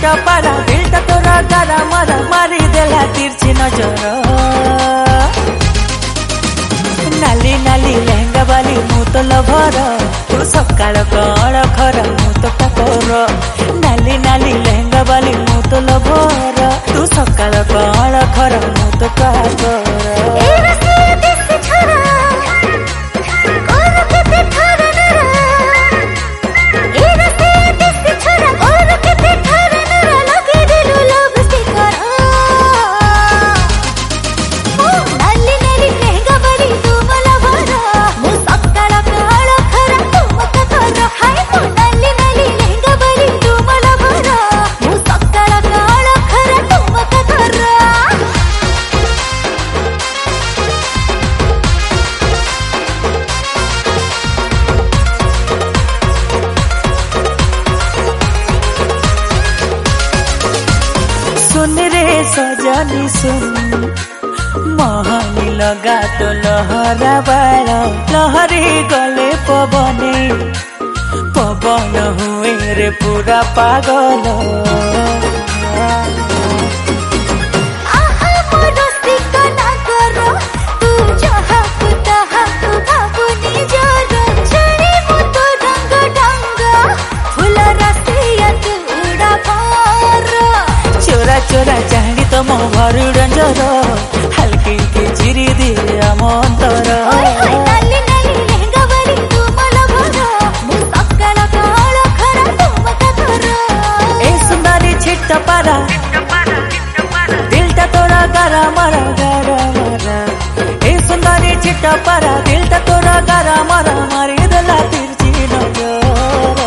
छिटा पारा दिलटा तोरा गारा मारा मारी देला तिरछी नजर। नाली नाली लहंगा वाली मु तो लभर तू सकाळ कळ खरा मु तो काकर। नाली नाली लहंगा वाली मु तो लभर तू सकाळ कळ खरा मु तो काकर। सुन रे सजनी सुन महनी लगा तो लहरा बाल लहरी गले पवने पवन हुए रे पूरा पागल। चोरा चाहनी तो मो भर डंजर हल्की के चिरी दिए अमंतर। ए सुंदरी छिट्टा पारा दिलटा तोरा गारा मारा गारा मारा। ए सुंदरी छिट्टा पारा दिलटा तोरा गारा मारा मारी देला तिरछी नजर।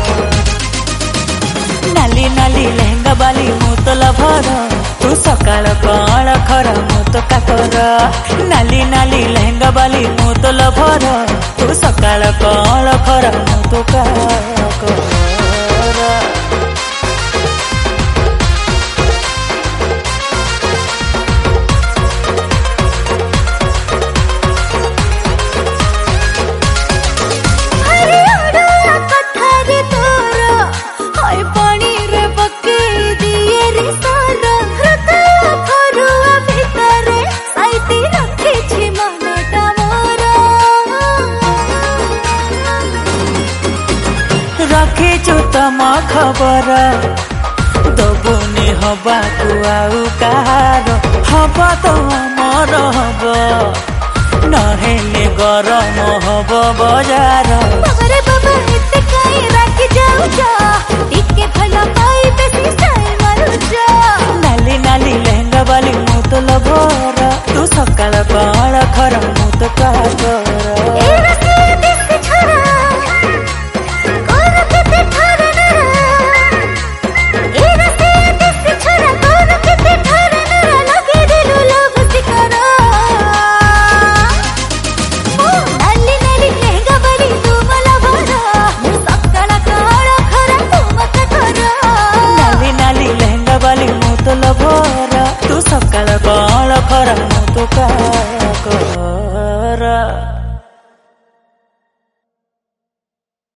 नाली नाली लहंगा वाली मु तो लभर तू सकाळ कळ खरा मु तो काकर। नाली नाली लहंगा वाली मु तो लभर तू सकाळ कळ खरा मु तो काकर। रखीचु तम खबर दबुनी हवा को आउ कहार हब तो अमर हब नहेले गरम हब बजार। नाली नाली लहंगा वाली मु तो लभर तू सकाळ कळ खरा मु तो काकर। तू सकाळ कळ खरा मु तो काकर।